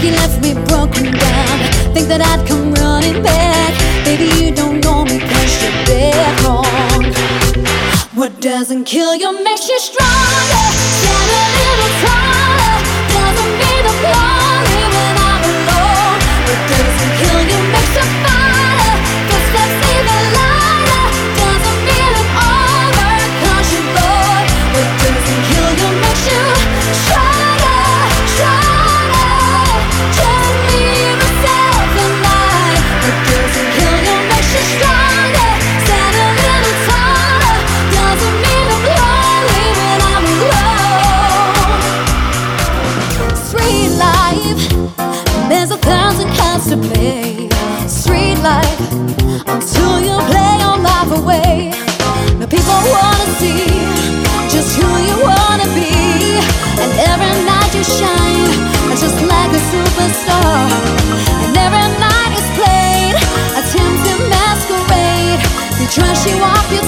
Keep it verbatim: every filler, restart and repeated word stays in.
You left me broken down. Think that I'd come running back. Baby, you don't know me 'cause you're dead wrong. What doesn't kill you makes you stronger. Stand a little taller. Doesn't mean I'm lonely when I'm alone. What doesn't kill you makes you fighter. Footsteps even lighter. Doesn't mean I'm over 'cause you're bored. What doesn't kill you makes you stronger, stronger. Just me, myself, and I. What doesn't kill you makes you stronger. Stand a little taller. Doesn't mean I'm lonely when I'm alone. Street life, there's a thousand cards to play. Street life, until you play your life away. The people wanna see just who you wanna be, and every night you shine just like a superstar. And every night is played a tempting masquerade. They dress you up, you